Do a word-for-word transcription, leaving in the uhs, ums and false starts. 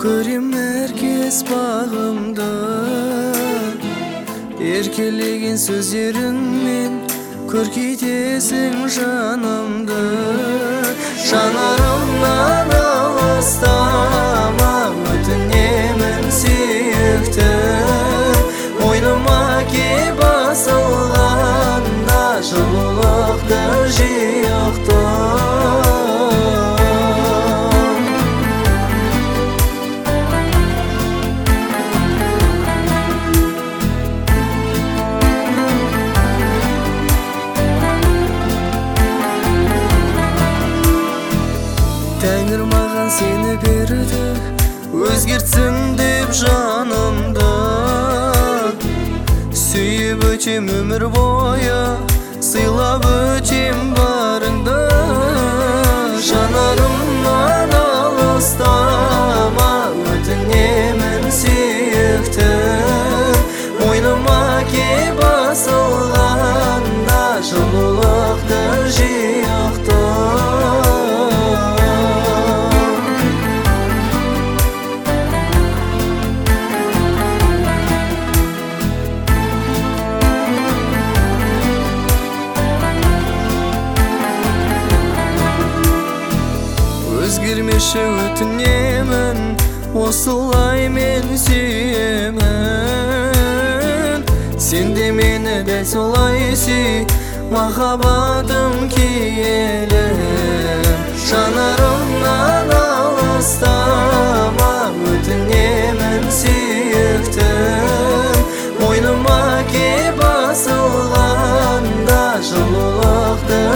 Көрем әркез бағымда еркелеген сөздеріңмен көркейтесің жанымды. Жанарымнан алыстама, өтінемін сүйіктім. Мойныма кеп басылғанда жылулықты жиықтым. Тәңір маған сені берді, өзгертсін деп жанымды. Сүйіп өтем өмір бойы, сыйлап өтем барыңды. Жанарымнан алыстама, өтінемін сүйіктім. Мойныма кеп басылғанда жылулықты жиықтым. Өзгермеші өтінемін, осылай мен сүйемін. Сен де мені дәл солай сүй, махаббатым киелі. Жанарымнан алыстама, өтінемін сүйіктім. Мойныма кеп басылғанда жылулықты